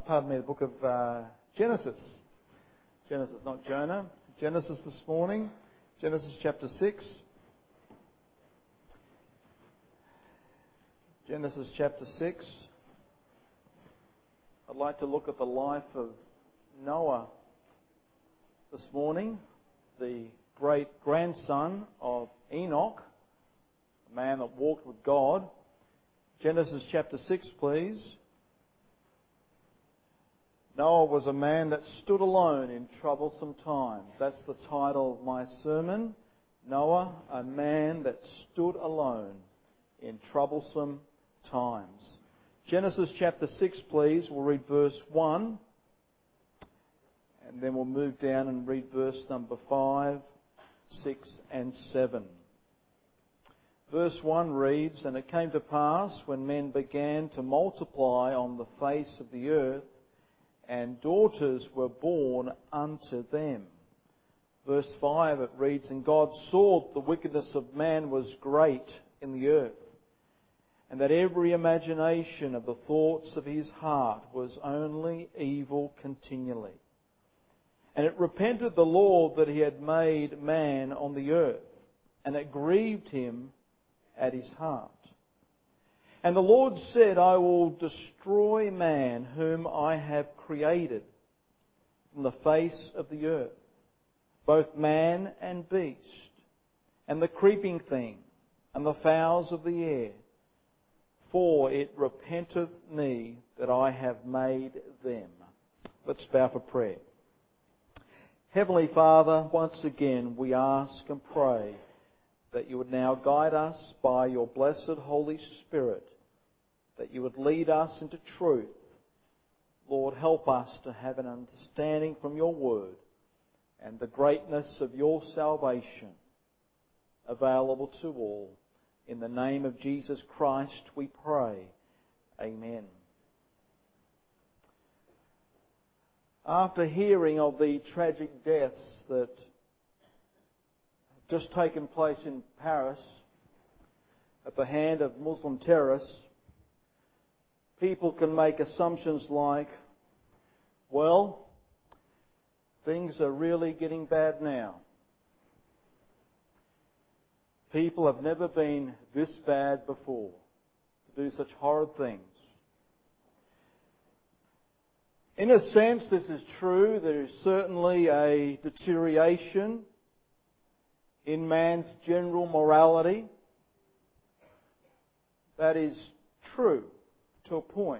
the book of Genesis. Genesis, not Jonah. Genesis this morning. Genesis chapter 6. Genesis chapter 6. I'd like to look at the life of Noah this morning, the great grandson of Enoch, a man that walked with God. Genesis chapter 6, please. Noah was a man that stood alone in troublesome times. That's the title of my sermon. Noah, a man that stood alone in troublesome times. Genesis chapter 6, please. We'll read verse 1. And then we'll move down and read verse number 5, 6 and 7. Verse 1 reads, "And it came to pass when men began to multiply on the face of the earth, and daughters were born unto them." Verse 5 it reads, "And God saw that the wickedness of man was great in the earth, and that every imagination of the thoughts of his heart was only evil continually. And it repented the Lord that he had made man on the earth, and it grieved him at his heart. And the Lord said, I will destroy man whom I have created from the face of the earth, both man and beast, and the creeping thing, and the fowls of the air. For it repenteth me that I have made them." Let's bow for prayer. Heavenly Father, once again we ask and pray that you would now guide us by your blessed Holy Spirit, that you would lead us into truth. Lord, help us to have an understanding from your word and the greatness of your salvation available to all. In the name of Jesus Christ we pray. Amen. After hearing of the tragic deaths that have just taken place in Paris at the hand of Muslim terrorists, people can make assumptions like, well, things are really getting bad now. People have never been this bad before to do such horrid things. In a sense, this is true. There is certainly a deterioration in man's general morality. That is true to a point.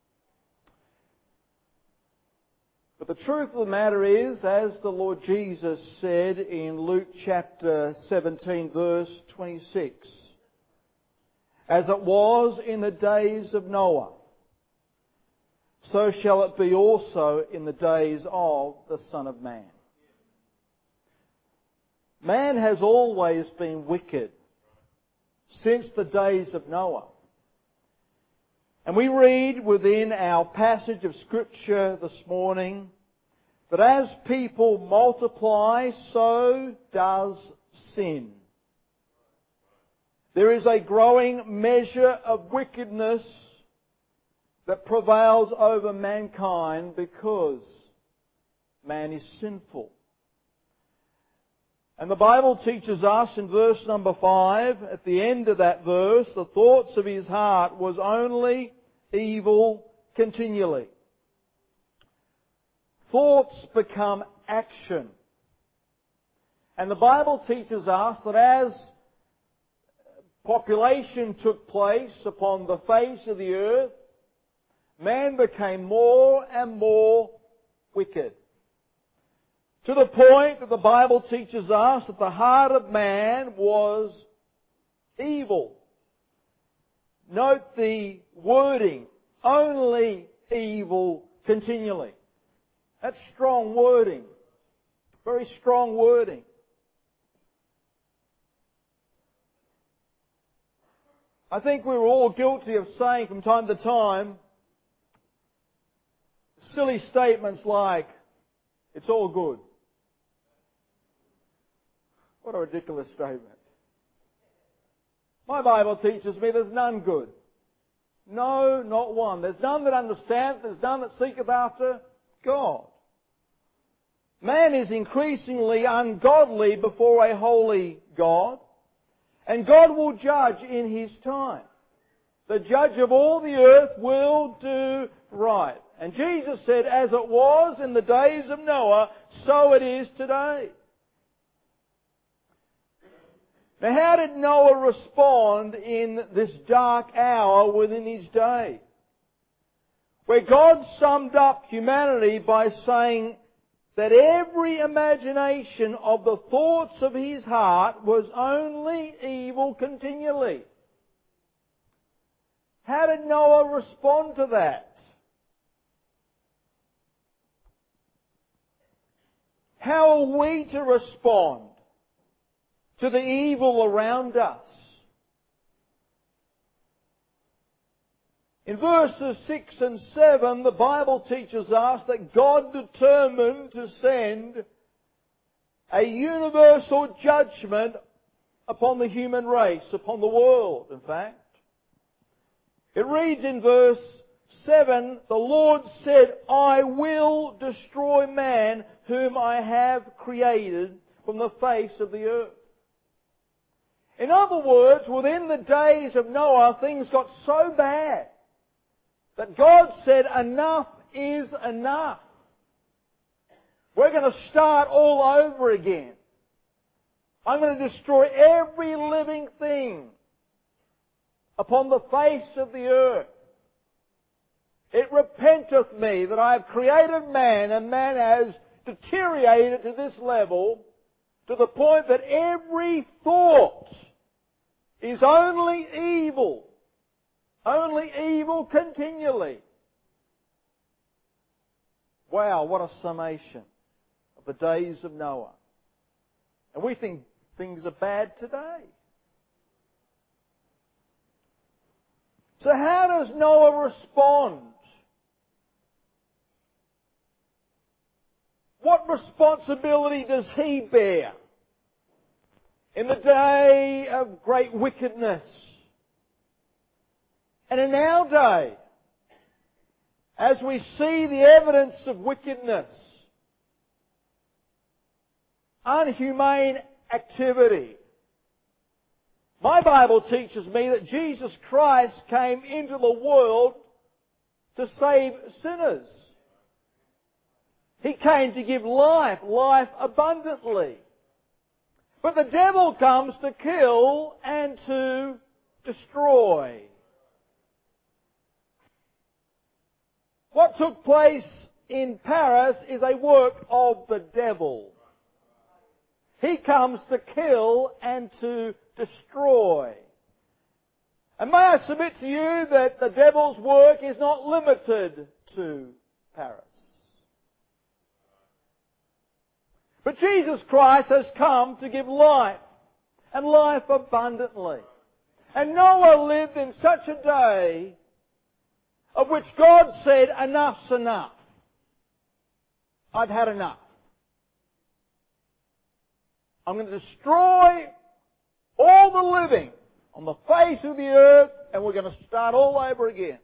But the truth of the matter is, as the Lord Jesus said in Luke chapter 17 verse 26, "As it was in the days of Noah, so shall it be also in the days of the Son of Man." Man has always been wicked since the days of Noah. And we read within our passage of Scripture this morning that as people multiply, so does sin. There is a growing measure of wickedness that prevails over mankind because man is sinful. And the Bible teaches us in verse number 5, at the end of that verse, the thoughts of his heart was only evil continually. Thoughts become action. And the Bible teaches us that as population took place upon the face of the earth, man became more and more wicked. To the point that the Bible teaches us that the heart of man was evil. Note the wording, only evil continually. That's strong wording. Very strong wording. I think we were all guilty of saying from time to time silly statements like, "It's all good." What a ridiculous statement. My Bible teaches me there's none good. No, not one. There's none that understandeth, there's none that seeketh after God. Man is increasingly ungodly before a holy God, and God will judge in His time. The judge of all the earth will do right. And Jesus said, as it was in the days of Noah, so it is today. Now, how did Noah respond in this dark hour within his day? Where God summed up humanity by saying that every imagination of the thoughts of his heart was only evil continually. How did Noah respond to that? How are we to respond to the evil around us? In verses 6 and 7, the Bible teaches us that God determined to send a universal judgment upon the human race, upon the world, in fact. It reads in verse 7, the Lord said, I will destroy man whom I have created from the face of the earth. In other words, within the days of Noah, things got so bad that God said, enough is enough. We're going to start all over again. I'm going to destroy every living thing upon the face of the earth. It repenteth me that I have created man, and man has deteriorated to this level, to the point that every thought is only evil continually. Wow, what a summation of the days of Noah. And we think things are bad today. So how does Noah respond? What responsibility does he bear in the day of great wickedness? And in our day, as we see the evidence of wickedness, unhumane activity, my Bible teaches me that Jesus Christ came into the world to save sinners. He came to give life, life abundantly. But the devil comes to kill and to destroy. What took place in Paris is a work of the devil. He comes to kill and to destroy. And may I submit to you that the devil's work is not limited to Paris. But Jesus Christ has come to give life, and life abundantly. And Noah lived in such a day of which God said, enough's enough. I've had enough. I'm going to destroy all the living on the face of the earth, and we're going to start all over again.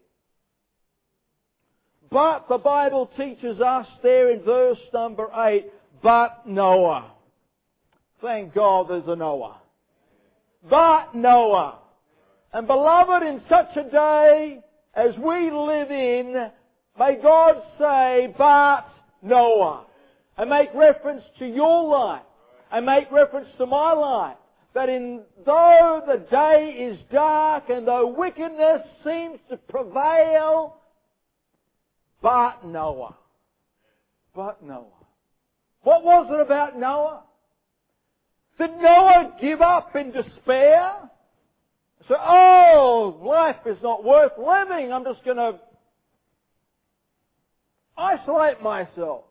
But the Bible teaches us there in verse number 8, but Noah. Thank God there's a Noah. But Noah. And beloved, in such a day as we live in, may God say, but Noah. And make reference to your life. And make reference to my life. That though the day is dark and though wickedness seems to prevail, but Noah. But Noah. What was it about Noah? Did Noah give up in despair? So, life is not worth living. I'm just going to isolate myself.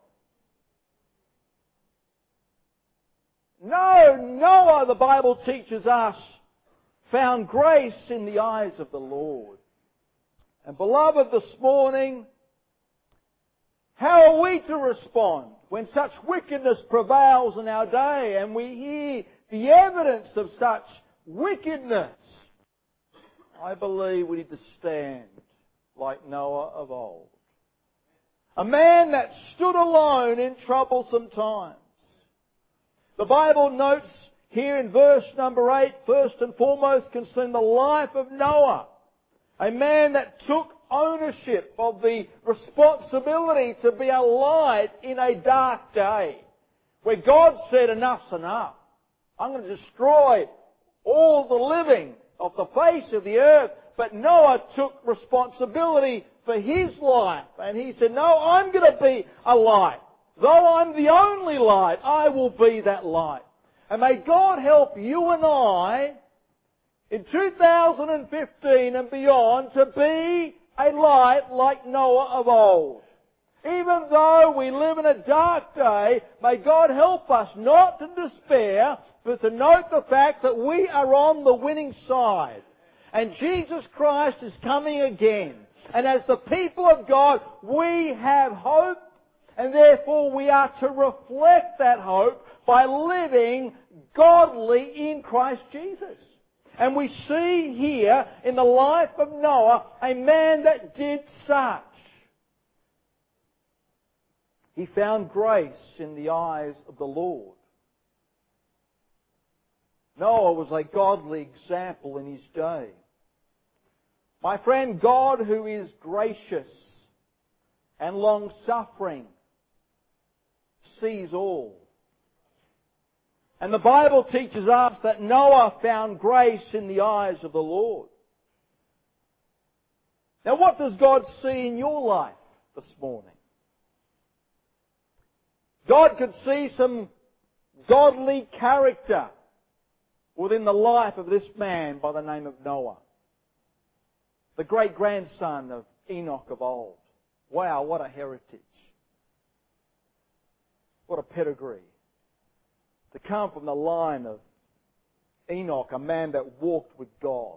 No, Noah, the Bible teaches us, found grace in the eyes of the Lord. And beloved, this morning, how are we to respond when such wickedness prevails in our day and we hear the evidence of such wickedness? I believe we need to stand like Noah of old. A man that stood alone in troublesome times. The Bible notes here in verse number 8, first and foremost concerning the life of Noah. A man that took ownership of the responsibility to be a light in a dark day. Where God said, enough's enough. I'm going to destroy all the living of the face of the earth. But Noah took responsibility for his life. And he said, no, I'm going to be a light. Though I'm the only light, I will be that light. And may God help you and I in 2015 and beyond to be a light like Noah of old. Even though we live in a dark day, may God help us not to despair, but to note the fact that we are on the winning side. And Jesus Christ is coming again. And as the people of God, we have hope, and therefore we are to reflect that hope by living godly in Christ Jesus. And we see here in the life of Noah a man that did such. He found grace in the eyes of the Lord. Noah was a godly example in his day. My friend, God who is gracious and long-suffering sees all. And the Bible teaches us that Noah found grace in the eyes of the Lord. Now what does God see in your life this morning? God could see some godly character within the life of this man by the name of Noah. The great-grandson of Enoch of old. Wow, what a heritage. What a pedigree. To come from the line of Enoch, a man that walked with God.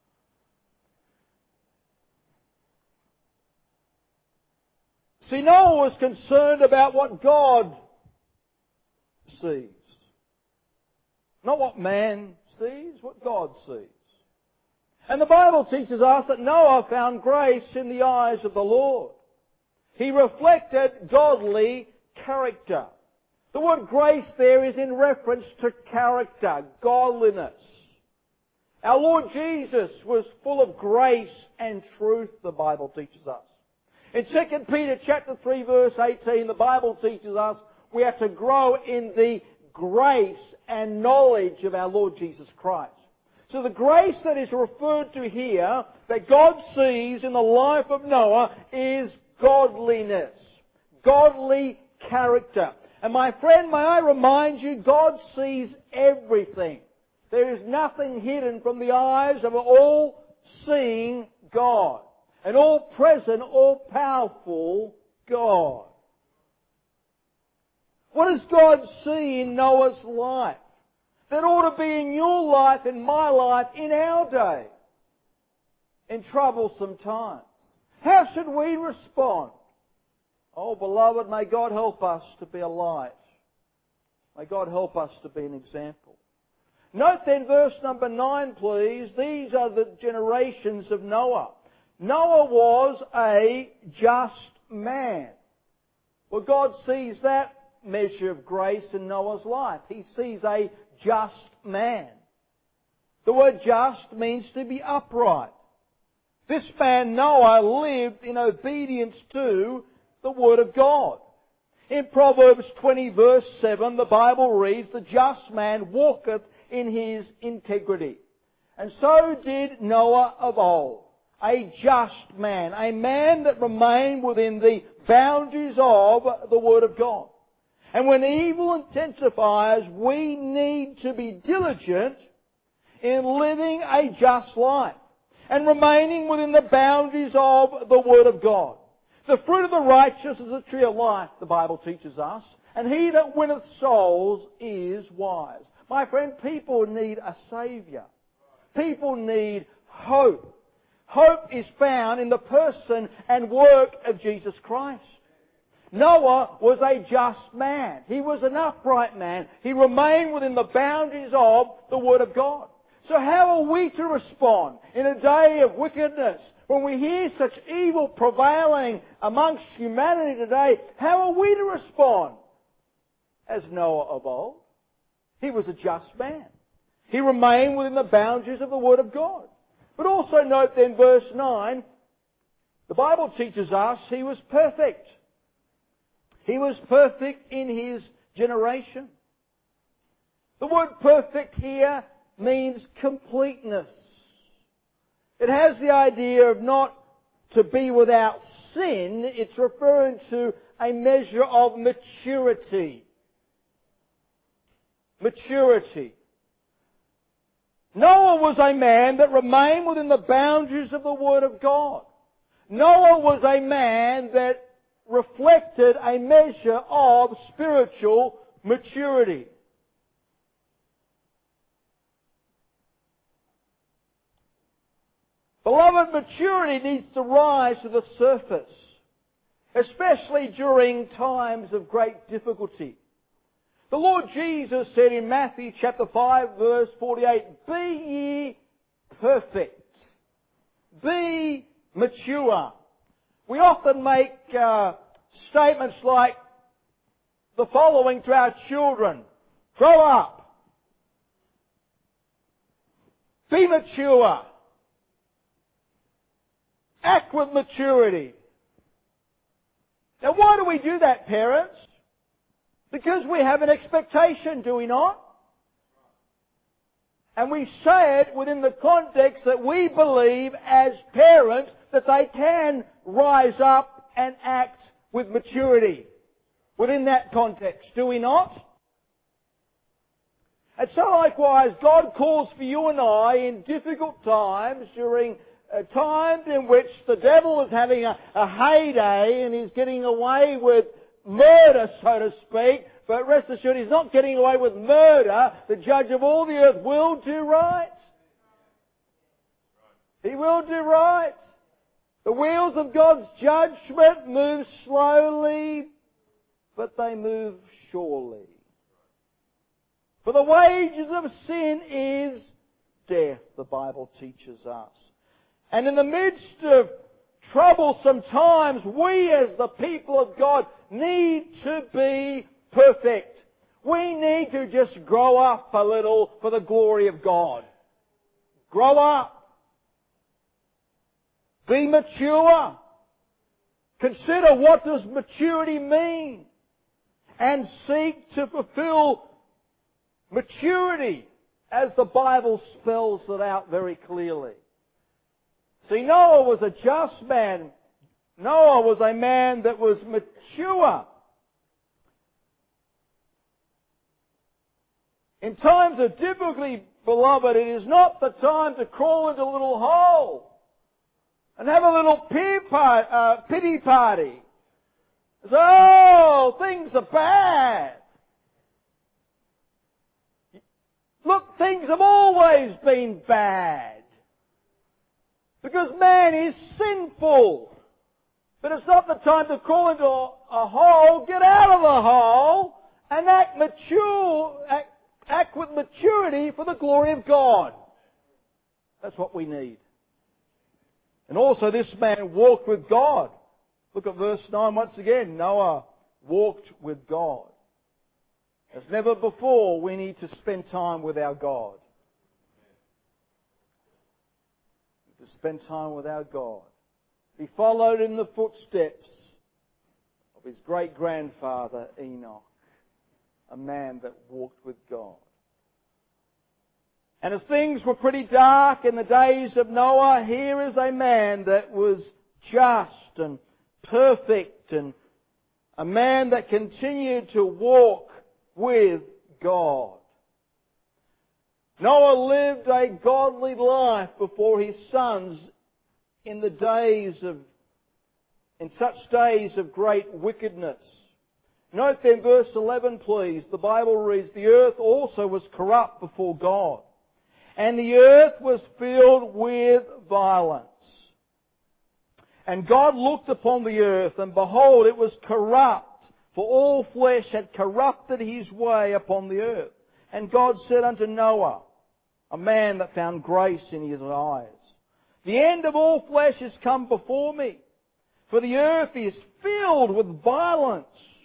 See, Noah was concerned about what God sees. Not what man sees, what God sees. And the Bible teaches us that Noah found grace in the eyes of the Lord. He reflected godly character. The word grace there is in reference to character, godliness. Our Lord Jesus was full of grace and truth, the Bible teaches us. In 2 Peter chapter 3 verse 18, the Bible teaches us we have to grow in the grace and knowledge of our Lord Jesus Christ. So the grace that is referred to here, that God sees in the life of Noah, is godliness. Godly character. And my friend, may I remind you, God sees everything. There is nothing hidden from the eyes of an all-seeing God. An all-present, all-powerful God. What does God see in Noah's life that ought to be in your life, in my life, in our day, in troublesome times? How should we respond? Oh, beloved, may God help us to be a light. May God help us to be an example. Note then verse number 9, please. These are the generations of Noah. Noah was a just man. Well, God sees that measure of grace in Noah's life. He sees a just man. The word just means to be upright. This man, Noah, lived in obedience to the Word of God. In Proverbs 20 verse 7, the Bible reads, "The just man walketh in his integrity." And so did Noah of old. A just man. A man that remained within the boundaries of the Word of God. And when evil intensifies, we need to be diligent in living a just life and remaining within the boundaries of the Word of God. The fruit of the righteous is a tree of life, the Bible teaches us, and he that winneth souls is wise. My friend, people need a Saviour. People need hope. Hope is found in the person and work of Jesus Christ. Noah was a just man. He was an upright man. He remained within the boundaries of the Word of God. So how are we to respond in a day of wickedness, When we hear such evil prevailing amongst humanity today, how are we to respond? As Noah of old, he was a just man. He remained within the boundaries of the Word of God. But also note then verse 9, the Bible teaches us he was perfect. He was perfect in his generation. The word perfect here means completeness. It has the idea of not to be without sin. It's referring to a measure of maturity. Maturity. Noah was a man that remained within the boundaries of the Word of God. Noah was a man that reflected a measure of spiritual maturity. Beloved, maturity needs to rise to the surface, especially during times of great difficulty. The Lord Jesus said in Matthew chapter 5 verse 48, "Be ye perfect. Be mature." We often make statements like the following to our children: grow up. Be mature. Act with maturity. Now why do we do that, parents? Because we have an expectation, do we not? And we say it within the context that we believe as parents that they can rise up and act with maturity within that context, do we not? And so likewise, God calls for you and I in difficult times, during times in which the devil is having a heyday and he's getting away with murder, so to speak. But rest assured, he's not getting away with murder. The judge of all the earth will do right. He will do right. The wheels of God's judgment move slowly, but they move surely. For the wages of sin is death, the Bible teaches us. And in the midst of troublesome times, we as the people of God need to be perfect. We need to just grow up a little for the glory of God. Grow up. Be mature. Consider what does maturity mean. And seek to fulfill maturity as the Bible spells it out very clearly. See, Noah was a just man. Noah was a man that was mature. In times of difficulty, beloved, it is not the time to crawl into a little hole and have a little pity party. Say, oh, things are bad. Look, things have always been bad. Because man is sinful. But it's not the time to crawl into a hole. Get out of the hole and act with maturity for the glory of God. That's what we need. And also this man walked with God. Look at verse 9 once again. Noah walked with God. As never before, we need to spend time with our God. To spend time with our God. He followed in the footsteps of his great-grandfather Enoch, a man that walked with God. And as things were pretty dark in the days of Noah, here is a man that was just and perfect and a man that continued to walk with God. Noah lived a godly life before his sons in such days of great wickedness. Note then verse 11 please. The Bible reads, "The earth also was corrupt before God, and the earth was filled with violence. And God looked upon the earth, and behold, it was corrupt, for all flesh had corrupted his way upon the earth. And God said unto Noah, a man that found grace in his eyes, The end of all flesh has come before me. For the earth is filled with violence.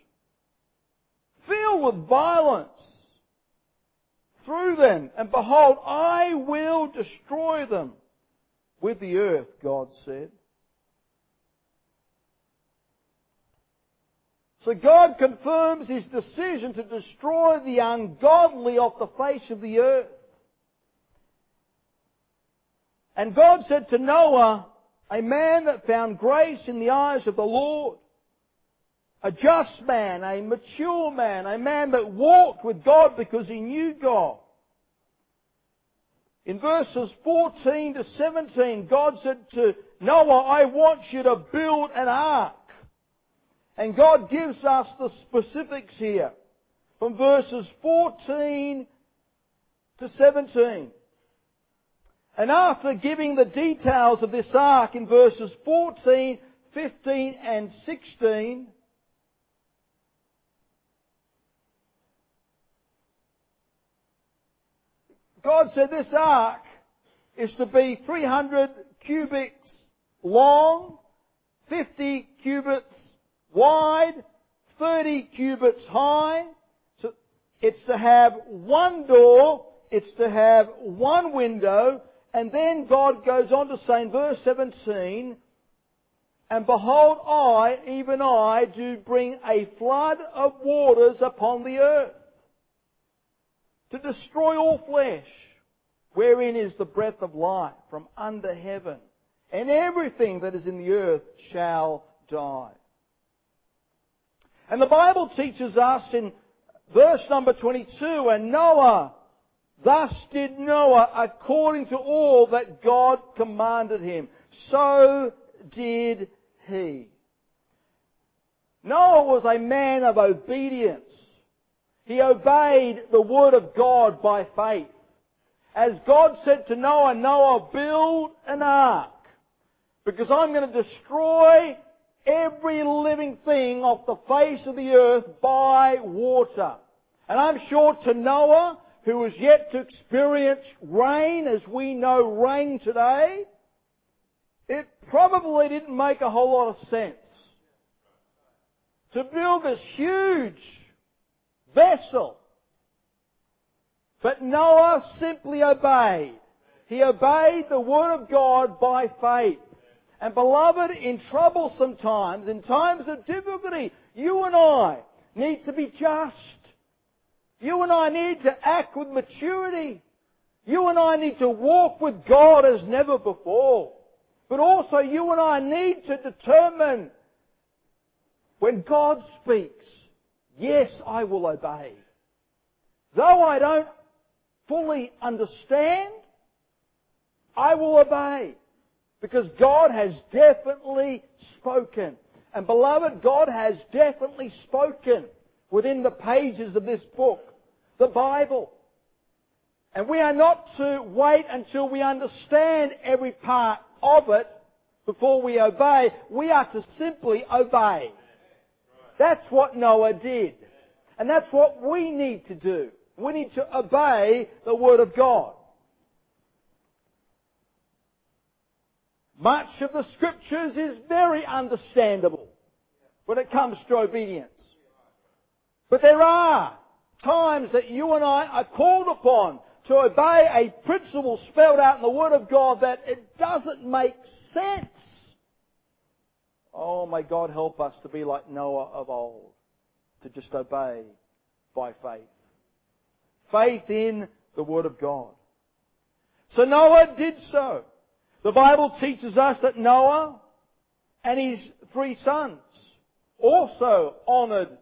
Filled with violence through them. And behold, I will destroy them with the earth, God said. So God confirms His decision to destroy the ungodly off the face of the earth. And God said to Noah, a man that found grace in the eyes of the Lord, a just man, a mature man, a man that walked with God because he knew God. In verses 14 to 17, God said to Noah, I want you to build an ark. And God gives us the specifics here from verses 14 to 17. And after giving the details of this ark in verses 14, 15 and 16, God said this ark is to be 300 cubits long, 50 cubits wide, 30 cubits high. So it's to have one door, it's to have one window, and then God goes on to say in verse 17, and behold, I, even I, do bring a flood of waters upon the earth, to destroy all flesh, wherein is the breath of life from under heaven, and everything that is in the earth shall die. And the Bible teaches us in verse number 22, and Noah, thus did Noah according to all that God commanded him. So did he. Noah was a man of obedience. He obeyed the word of God by faith. As God said to Noah, Noah, build an ark, because I'm going to destroy every living thing off the face of the earth by water. And I'm sure to Noah, who was yet to experience rain, as we know rain today, it probably didn't make a whole lot of sense to build this huge vessel. But Noah simply obeyed. He obeyed the Word of God by faith. And beloved, in troublesome times, in times of difficulty, you and I need to be just. You and I need to act with maturity. You and I need to walk with God as never before. But also you and I need to determine when God speaks, yes, I will obey. Though I don't fully understand, I will obey. Because God has definitely spoken. And beloved, God has definitely spoken within the pages of this book, the Bible. And we are not to wait until we understand every part of it before we obey. We are to simply obey. That's what Noah did. And that's what we need to do. We need to obey the Word of God. Much of the Scriptures is very understandable when it comes to obedience. But there are times that you and I are called upon to obey a principle spelled out in the Word of God that it doesn't make sense. Oh, may God help us to be like Noah of old, to just obey by faith. Faith in the Word of God. So Noah did so. The Bible teaches us that Noah and his 3 sons also honoured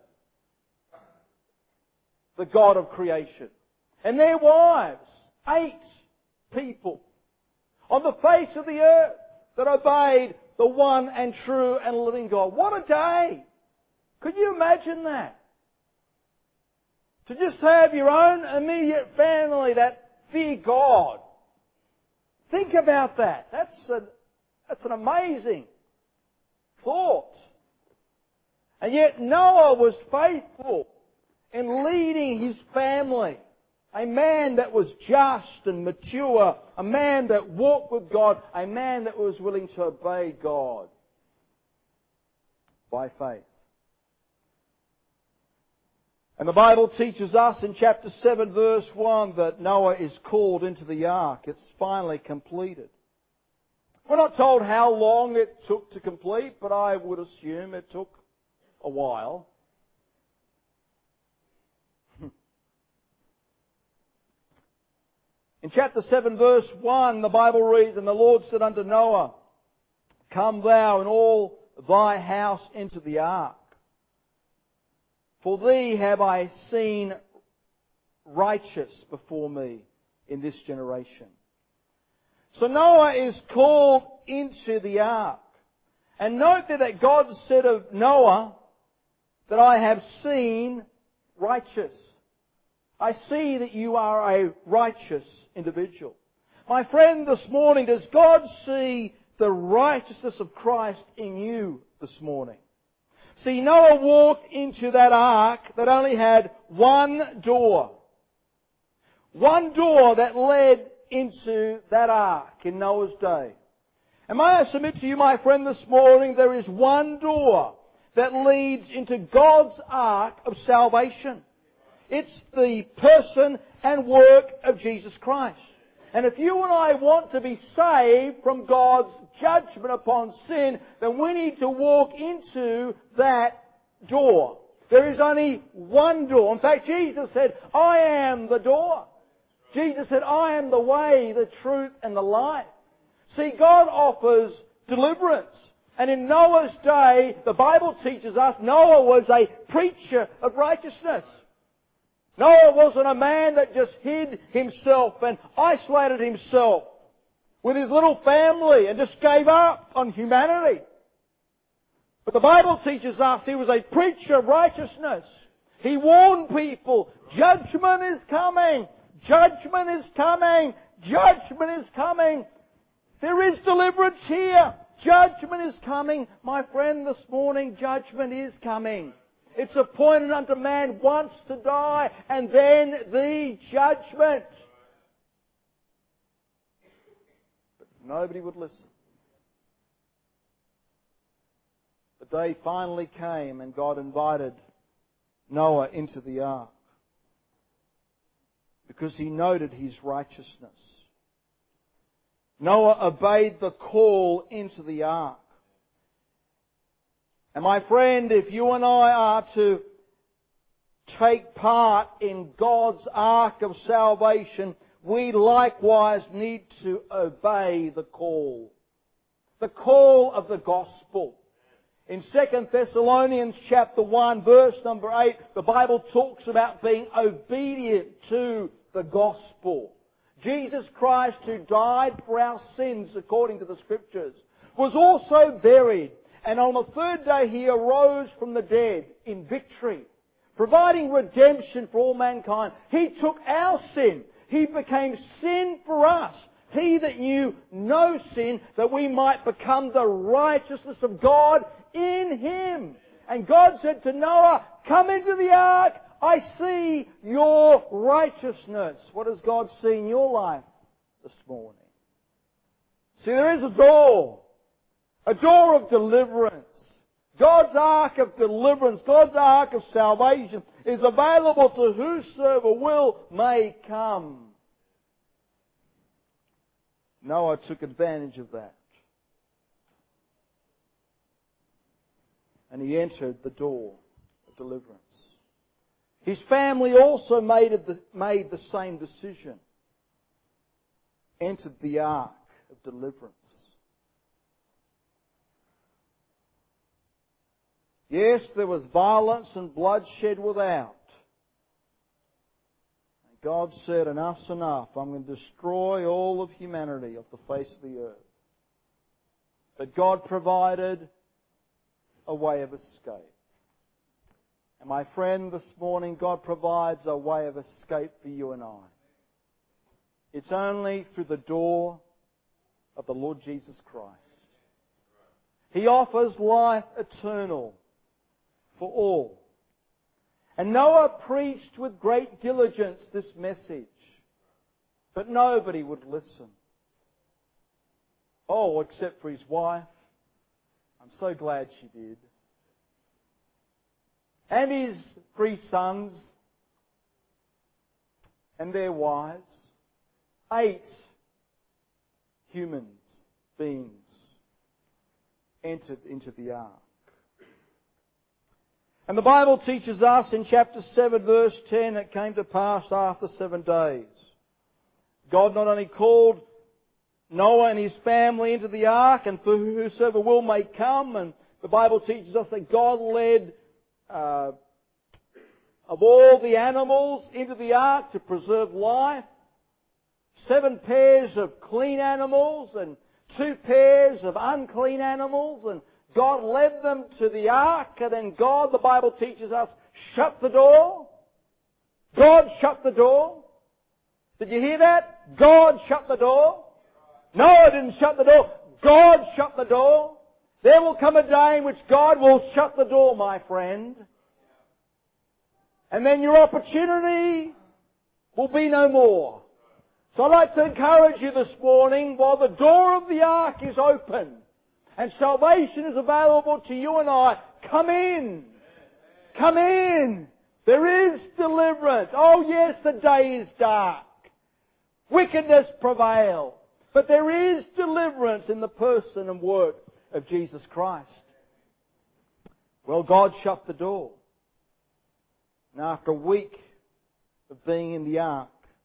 the God of creation. And their wives, 8 people on the face of the earth that obeyed the one and true and living God. What a day! Could you imagine that? To just have your own immediate family that fear God. Think about that. That's an amazing thought. And yet Noah was faithful in leading his family A man that was just and mature. A man that walked with God. A man that was willing to obey God by faith. And the Bible teaches us in chapter 7 verse 1 that Noah is called into the ark. It's finally completed. We're not told how long it took to complete, but I would assume it took a while. In chapter 7 verse 1 the Bible reads, "And the Lord said unto Noah, Come thou and all thy house into the ark. For thee have I seen righteous before me in this generation." So Noah is called into the ark. And note that God said of Noah that I have seen righteous. I see that you are a righteous individual. My friend, this morning, does God see the righteousness of Christ in you this morning? See, Noah walked into that ark that only had one door. One door that led into that ark in Noah's day. And may I submit to you, my friend, this morning, there is one door that leads into God's ark of salvation. It's the person and work of Jesus Christ. And if you and I want to be saved from God's judgment upon sin, then we need to walk into that door. There is only one door. In fact, Jesus said, I am the door. Jesus said, I am the way, the truth, and the life. See, God offers deliverance. And in Noah's day, the Bible teaches us, Noah was a preacher of righteousness. Noah wasn't a man that just hid himself and isolated himself with his little family and just gave up on humanity. But the Bible teaches us he was a preacher of righteousness. He warned people, judgment is coming. Judgment is coming. Judgment is coming. There is deliverance here. Judgment is coming. My friend, this morning, judgment is coming. It's appointed unto man once to die, and then the judgment. But nobody would listen. The day finally came, and God invited Noah into the ark because He noted his righteousness. Noah obeyed the call into the ark. And my friend, if you and I are to take part in God's ark of salvation, we likewise need to obey the call. The call of the gospel. In 2 Thessalonians chapter 1 verse number 8, the Bible talks about being obedient to the gospel. Jesus Christ, who died for our sins according to the Scriptures, was also buried. And on the third day He arose from the dead in victory, providing redemption for all mankind. He took our sin. He became sin for us. He that knew no sin, that we might become the righteousness of God in Him. And God said to Noah, come into the ark. I see your righteousness. What does God see in your life this morning? See, there is a door of deliverance. God's ark of deliverance, God's ark of salvation is available to whosoever will may come. Noah took advantage of that. And he entered the door of deliverance. His family also made the same decision. Entered the ark of deliverance. Yes, there was violence and bloodshed without. And God said, enough's enough. I'm going to destroy all of humanity off the face of the earth. But God provided a way of escape. And my friend, this morning, God provides a way of escape for you and I. It's only through the door of the Lord Jesus Christ. He offers life eternal for all. And Noah preached with great diligence this message. But nobody would listen. Oh, except for his wife. I'm so glad she did. And his 3 sons and their wives. 8 human beings entered into the ark. And the Bible teaches us in chapter 7 verse 10, it came to pass after 7 days. God not only called Noah and his family into the ark, and for whosoever will may come, and the Bible teaches us that God led of all the animals into the ark to preserve life. 7 pairs of clean animals and 2 pairs of unclean animals, and God led them to the ark, and then God, the Bible teaches us, shut the door. God shut the door. Did you hear that? God shut the door. Noah didn't shut the door. God shut the door. There will come a day in which God will shut the door, my friend. And then your opportunity will be no more. So I'd like to encourage you this morning, while the door of the ark is open and salvation is available to you and I, come in. Come in. There is deliverance. Oh yes, the day is dark. Wickedness prevails. But there is deliverance in the person and work of Jesus Christ. Well, God shut the door. And after a week of being in the ark,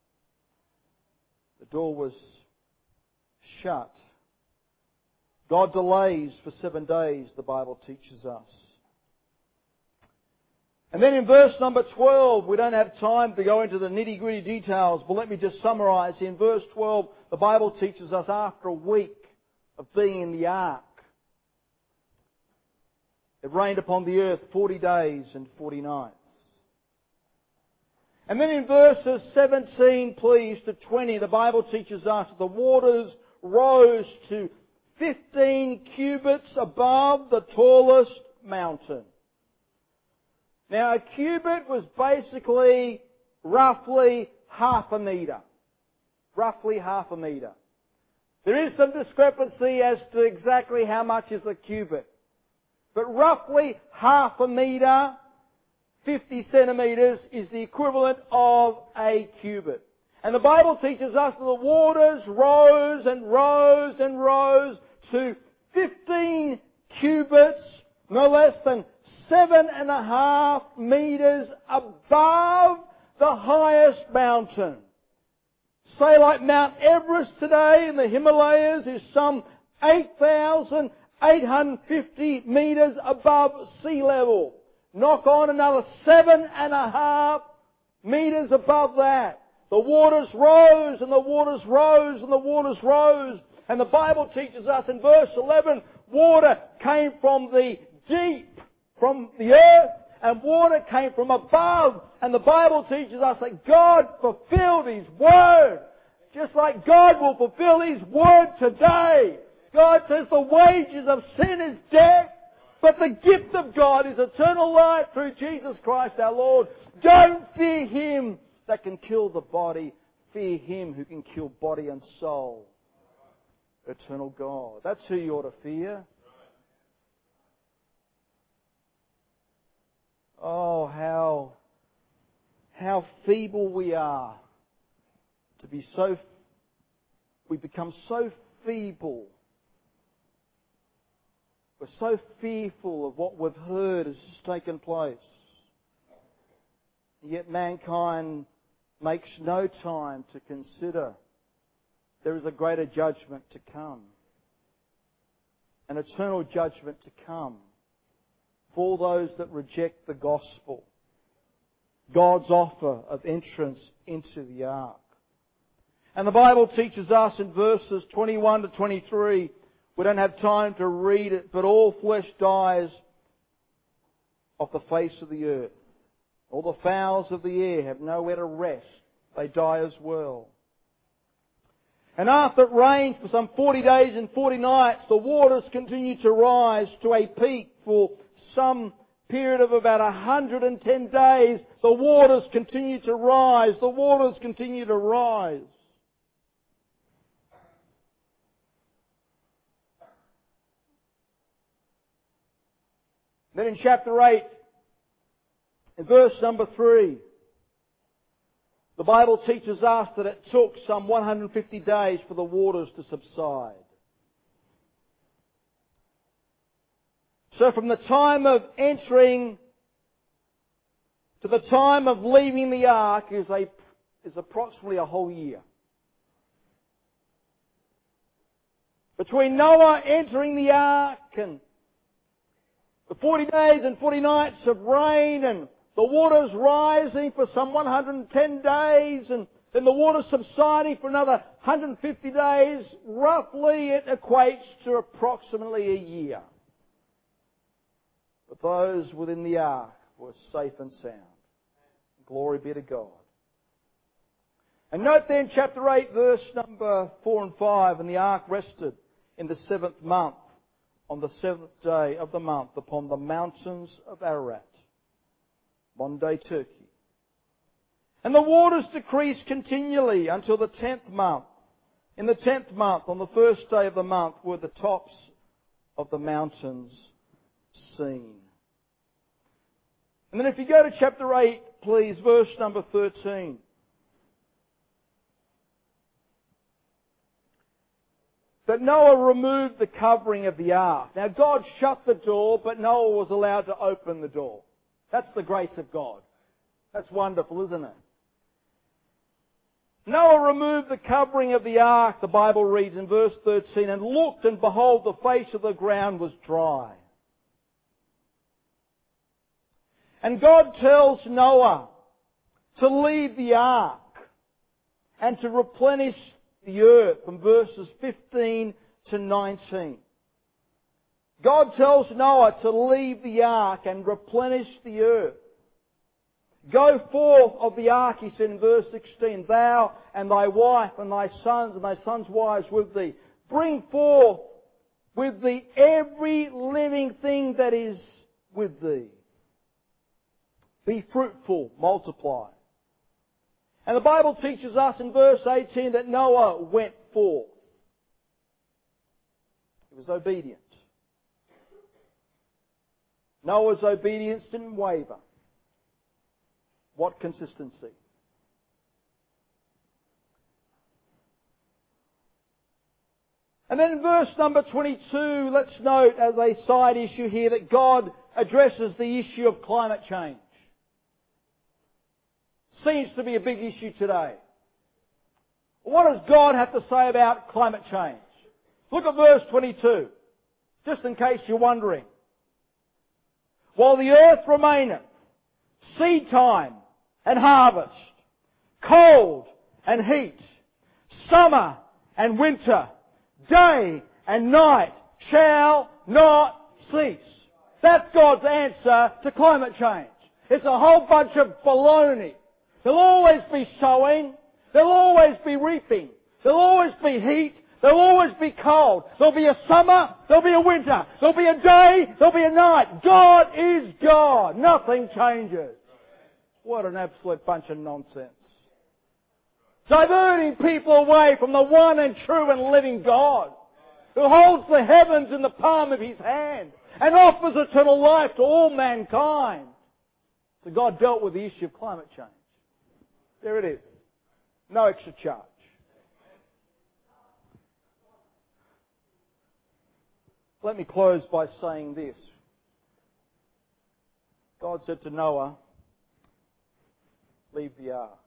the door was shut. God delays for 7 days, the Bible teaches us. And then in verse number 12, we don't have time to go into the nitty-gritty details, but let me just summarise. In verse 12, the Bible teaches us after a week of being in the ark, it rained upon the earth 40 days and 40 nights. And then in verses 17, please, to 20, the Bible teaches us the waters rose to 15 cubits above the tallest mountain. Now, a cubit was basically roughly half a metre. Roughly half a metre. There is some discrepancy as to exactly how much is a cubit. But roughly half a metre, 50 centimetres, is the equivalent of a cubit. And the Bible teaches us that the waters rose and rose and rose to 15 cubits, no less than 7.5 metres above the highest mountain. Say like Mount Everest today in the Himalayas is some 8,850 metres above sea level. Knock on another 7.5 metres above that. The waters rose and the waters rose and the waters rose. And the Bible teaches us in verse 11, water came from the deep, from the earth, and water came from above. And the Bible teaches us that God fulfilled His Word. Just like God will fulfill His Word today. God says the wages of sin is death, but the gift of God is eternal life through Jesus Christ our Lord. Don't fear him that can kill the body. Fear Him who can kill body and soul. Eternal God. That's who you ought to fear. Oh, how feeble we are. We become so feeble. We're so fearful of what we've heard has taken place. Yet mankind makes no time to consider there is a greater judgment to come. An eternal judgment to come for those that reject the gospel. God's offer of entrance into the ark. And the Bible teaches us in verses 21 to 23, we don't have time to read it, but all flesh dies off the face of the earth. All the fowls of the air have nowhere to rest. They die as well. And after it rained for some 40 days and 40 nights, the waters continued to rise to a peak for some period of about 110 days, the waters continue to rise. The waters continue to rise. Then in chapter 8, in verse number 3, the Bible teaches us that it took some 150 days for the waters to subside. So from the time of entering to the time of leaving the ark is approximately a whole year. Between Noah entering the ark and the 40 days and 40 nights of rain and the waters rising for some 110 days and then the waters subsiding for another 150 days, roughly it equates to approximately a year. But those within the ark were safe and sound. Glory be to God. And note there in chapter 8, verse number 4 and 5, and the ark rested in the 7th month, on the 7th day of the month, upon the mountains of Ararat, modern-day Turkey. And the waters decreased continually until the 10th month. In the 10th month, on the first day of the month, were the tops of the mountains seen. And then if you go to chapter 8, please, verse number 13. That Noah removed the covering of the ark. Now God shut the door, but Noah was allowed to open the door. That's the grace of God. That's wonderful, isn't it? Noah removed the covering of the ark, the Bible reads in verse 13, and looked, and behold, the face of the ground was dry. And God tells Noah to leave the ark and to replenish the earth from verses 15 to 19. God tells Noah to leave the ark and replenish the earth. Go forth of the ark, he said in verse 16, thou and thy wife and thy sons' wives with thee. Bring forth with thee every living thing that is with thee. Be fruitful, multiply. And the Bible teaches us in verse 18 that Noah went forth. He was obedient. Noah's obedience didn't waver. What consistency. And then in verse number 22, let's note as a side issue here that God addresses the issue of climate change. Seems to be a big issue today. What does God have to say about climate change? Look at verse 22, just in case you're wondering. While the earth remaineth, seed time and harvest, cold and heat, summer and winter, day and night shall not cease. That's God's answer to climate change. It's a whole bunch of baloney. There'll always be sowing. There'll always be reaping. There'll always be heat. There'll always be cold. There'll be a summer. There'll be a winter. There'll be a day. There'll be a night. God is God. Nothing changes. What an absolute bunch of nonsense. Diverting people away from the one and true and living God, who holds the heavens in the palm of His hand and offers eternal life to all mankind. So God dealt with the issue of climate change. There it is. No extra charge. Let me close by saying this. God said to Noah, leave the ark.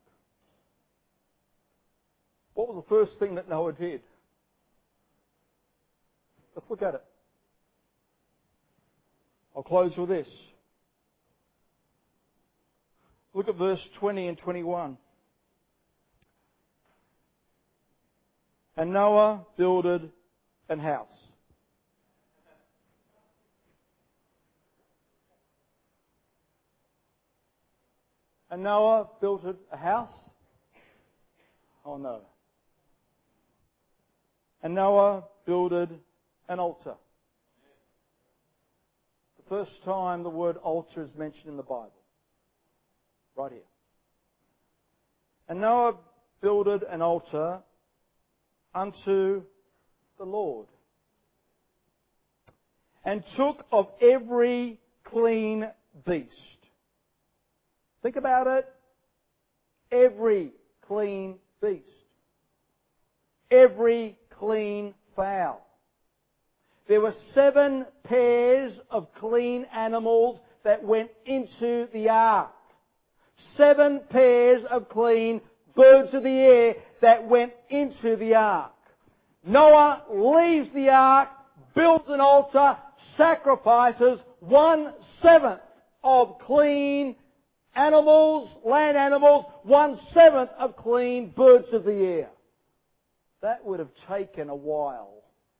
What was the first thing that Noah did? Let's look at it. I'll close with this. Look at verse 20 and 21. And Noah builded an house. And Noah built a house? Oh no. And Noah builded an altar. first time the word altar is mentioned in the Bible. Right here. And Noah builded an altar unto the Lord, and took of every clean beast. Think about it. Every clean beast. Every clean fowl. There were 7 pairs of clean animals that went into the ark. 7 pairs of clean birds of the air that went into the ark. Noah leaves the ark, builds an altar, sacrifices 1/7 of clean animals, land animals, 1/7 of clean birds of the air. That would have taken a while.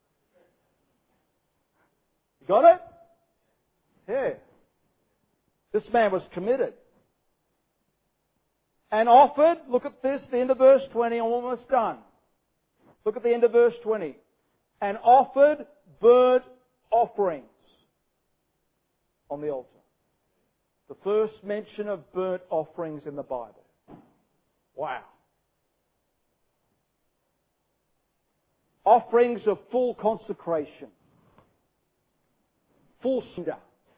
You got it? Yeah. This man was committed. And offered, look at this, the end of verse 20, I'm almost done. Look at the end of verse 20. And offered burnt offerings on the altar. The first mention of burnt offerings in the Bible. Wow. Offerings of full consecration. Full surrender.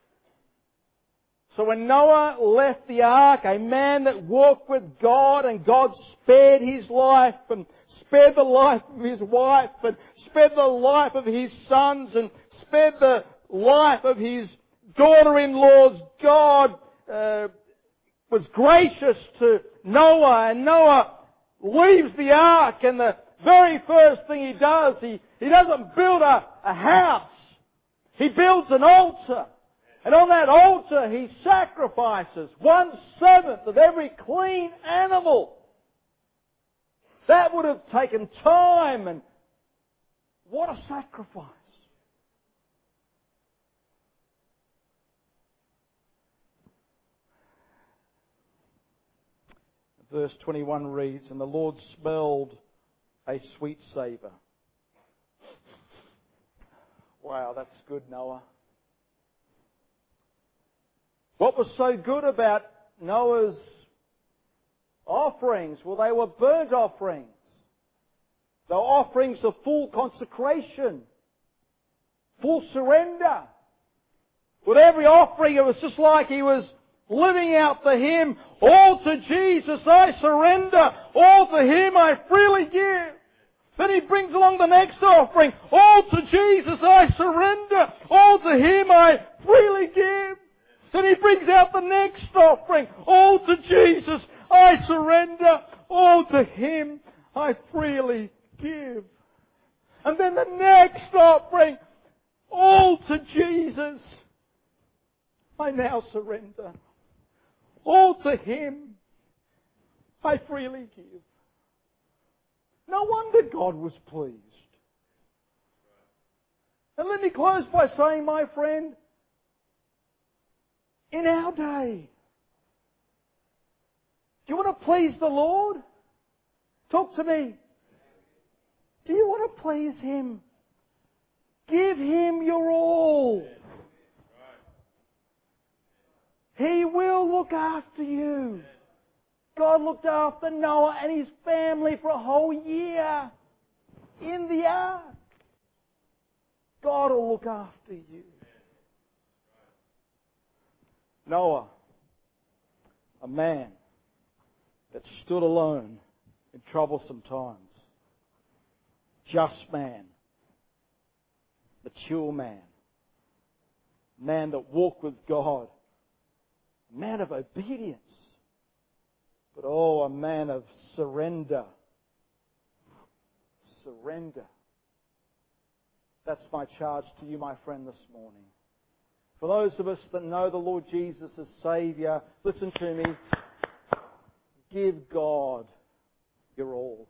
So when Noah left the ark, a man that walked with God, and God spared his life and spared the life of his wife and spared the life of his sons and spared the life of his daughter-in-laws, God was gracious to Noah, and Noah leaves the ark, and the very first thing he does, he doesn't build a house. He builds an altar. And on that altar he sacrifices 1/7 of every clean animal. That would have taken time, and what a sacrifice. Verse 21 reads, and the Lord smelled a sweet savour. Wow, that's good, Noah. What was so good about Noah's offerings? Well, they were burnt offerings. They were offerings of full consecration, full surrender. With every offering, it was just like he was living out the hymn, all to Jesus I surrender, all to Him I freely give. Then he brings along the next offering, all to Jesus I surrender, all to Him I freely give. Then he brings out the next offering, all to Jesus I surrender, all to Him I freely give. And then the next offering, all to Jesus I now surrender. All to Him I freely give. No wonder God was pleased. And let me close by saying, my friend, in our day, do you want to please the Lord? Talk to me. Do you want to please Him? Give Him your all. He will look after you. God looked after Noah and his family for a whole year in the ark. God will look after you. Noah, a man that stood alone in troublesome times. Just man. Mature man. Man that walked with God. Man of obedience. But a man of surrender. Surrender. That's my charge to you, my friend, this morning. For those of us that know the Lord Jesus as Saviour, listen to me. Give God your all.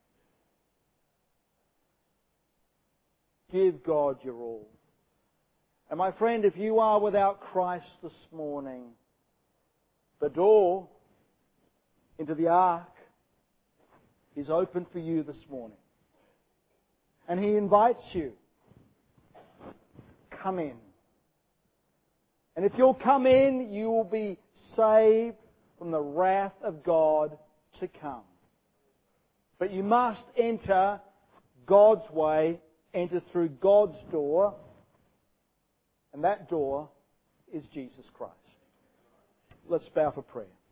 Give God your all. And my friend, if you are without Christ this morning, the door into the ark is open for you this morning. And He invites you. Come in. And if you'll come in, you will be saved from the wrath of God to come. But you must enter God's way, enter through God's door, and that door is Jesus Christ. Let's bow for prayer.